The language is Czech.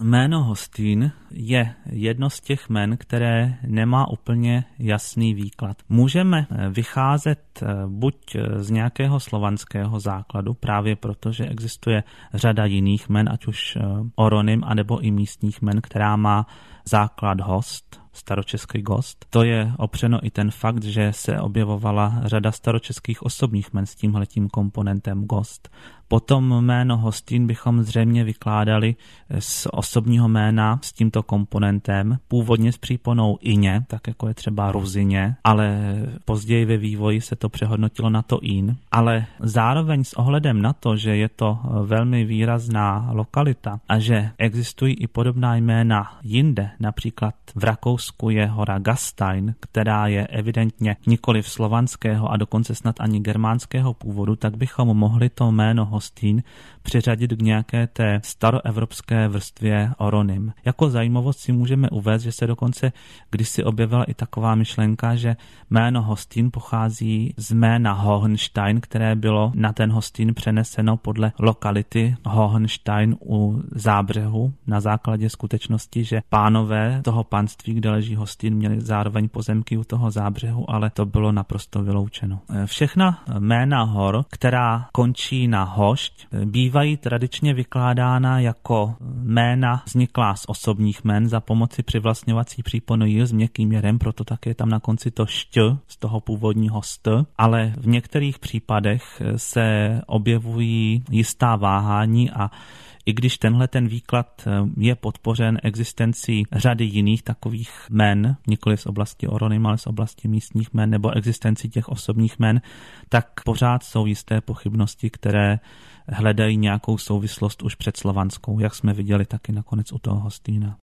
Jméno Hostín je jedno z těch jmen, které nemá úplně jasný výklad. Můžeme vycházet buď z nějakého slovanského základu, právě proto, že existuje řada jiných jmen, ať už oronym, anebo i místních jmen, která má základ host, staročeský gost. To je opřeno i ten fakt, že se objevovala řada staročeských osobních jmen s tímhletím komponentem gost. Potom jméno Hostín bychom zřejmě vykládali z osobního jména s tímto komponentem, původně s příponou ině, tak jako je třeba Ruzině, ale později ve vývoji se to přehodnotilo na to in. Ale zároveň s ohledem na to, že je to velmi výrazná lokalita a že existují i podobná jména jinde, například v Rakousku je hora Gastein, která je evidentně nikoliv slovanského a dokonce snad ani germánského původu, tak bychom mohli to jméno Hostín přiřadit k nějaké té staroevropské vrstvě oronym. Jako zajímavost si můžeme uvést, že se dokonce kdysi objevila i taková myšlenka, že jméno Hostín pochází z jména Hohenstein, které bylo na ten Hostín přeneseno podle lokality Hohenstein u Zábřehu na základě skutečnosti, že pánové toho panství, kde leží Hostín, měli zároveň pozemky u toho Zábřehu, ale to bylo naprosto vyloučeno. Všechna jména hor, která končí na hošť, bývají tradičně vykládána jako jména vzniklá z osobních jmen za pomoci přivlastňovací příponu j s měkkým jerem, proto také je tam na konci to šť z toho původního st, ale v některých případech se objevují jistá váhání a i když tenhle ten výklad je podpořen existencí řady jiných takových jmen, nikoli z oblasti oronym, ale z oblasti místních jmen nebo existencí těch osobních jmen, tak pořád jsou jisté pochybnosti, které hledají nějakou souvislost už předslovanskou, jak jsme viděli taky nakonec u toho Hostína.